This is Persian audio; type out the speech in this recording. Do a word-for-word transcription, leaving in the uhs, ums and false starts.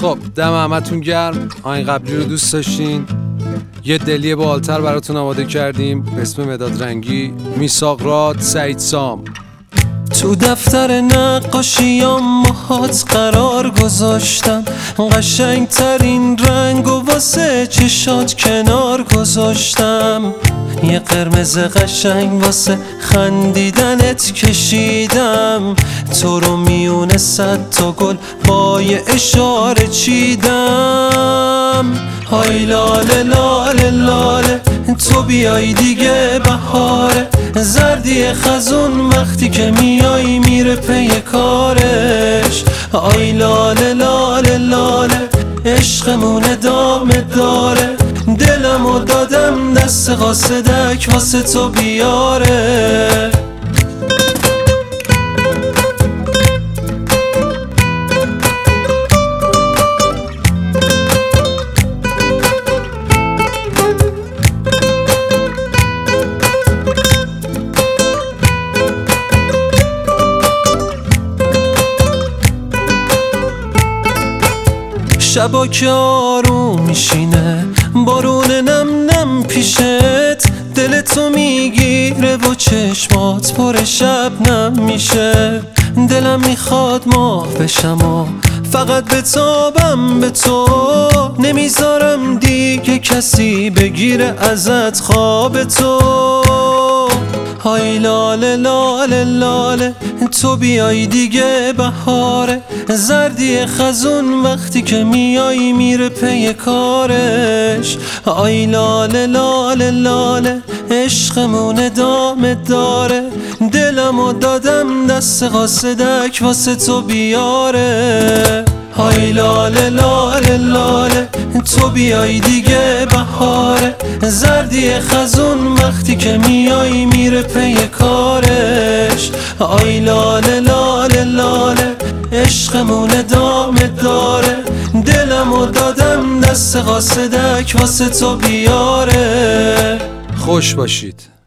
خب دم همتون گرم. آین قبلی رو دوست داشتین؟ یه دلی بالتر براتون آماده کردیم به اسم مداد رنگی، میثاق راد، سعید سام. تو دفتر نقاشیام باهات قرار گذاشتم، قشنگ ترین رنگ و واسه چشات کنار گذاشتم. یه قرمز قشنگ واسه خندیدنت کشیدم، تو رو میونه صد تا گل با یه اشاره چیدم. های لاله لاله لاله تو بیای دیگه بهاره، زردی خزون وقتی که میای میره پی کارش. آی لاله لاله لاله عشقمون ادامه داره، دلمو دادم دست قاصدک واسه تو بیاره. شبا که آروم میشینه بارون نم نم پیشت، دلتو میگیره و چشمات پر شبنم میشه. دلم میخواد ماه بشم و فقط بتابم به تو، نمیذارم دیگه کسی بگیره ازت خواب تو. های لاله لاله لاله تو بیای دیگه بهاره، زردی خزون وقتی که میای میره پی کارش. های لاله لاله لاله عشقمون ادامه داره، دلمو دادم دست قاصدک واسه تو بیاره. های لاله لاله لاله تو بیای دیگه بهاره، زردی خزون وقتی که میای میره پی کارش. آی لاله لاله لاله عشقمون ادامه داره، دلمو دادم دست قاصدک واسه تو بیاره. خوش باشید.